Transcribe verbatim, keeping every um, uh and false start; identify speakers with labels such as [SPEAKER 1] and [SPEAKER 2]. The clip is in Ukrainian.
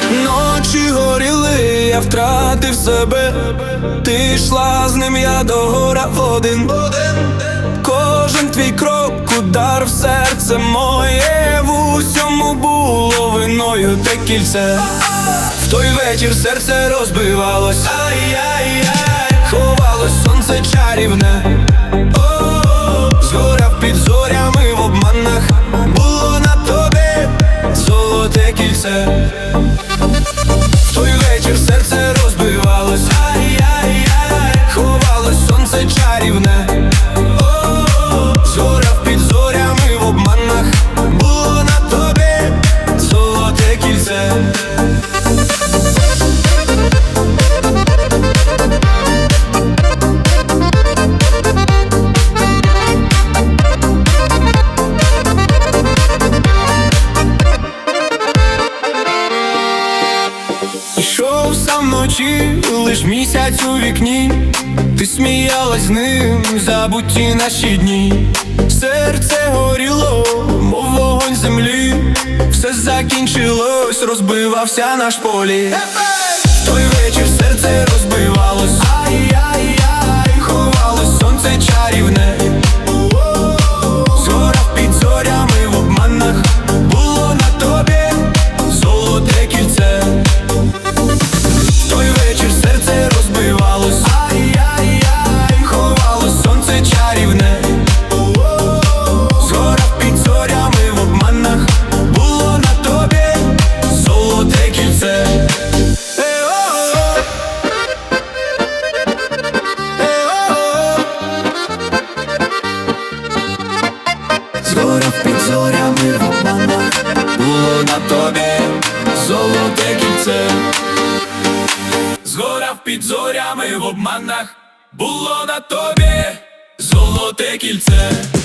[SPEAKER 1] Ночі горіли, я втратив себе. Ти йшла з ним, я до гора в один. Кожен твій крок, удар в серце моє. В усьому було виною те кільце. В той вечір серце розбивалось, ай-яй-яй. Ховалось сонце чарівне, о-о-о. Згоряв під зорями в обманах. Було на тобі золоте кільце. В той вечір серце розбивалось, ай-яй-яй. Ховалось сонце чарівне, о-о-о. Згоряв під зорями в обманах. Було на тобі золоте кільце. Ішов сам вночі, лиш місяць у вікні. Ти сміялась з ним, забуті наші дні. Серце горіло, мов вогонь землі. Все закінчилось, розбивався наш полі. В той вечір серце розбивалось, ай-яй-яй. Ховалось сонце чарівне, згорав під зорями в обманах. Було на тобі золоте кільце. В той вечір серце розбивалось, ай-яй-яй. Ховалось сонце чарівне, згорав під зорями в обманах. Було на тобі золоте кільце. Згорав під зорями в обманах. Було на тобі золоте кільце. Згорав під зорями в обманах. Було на тобі золоте кільце.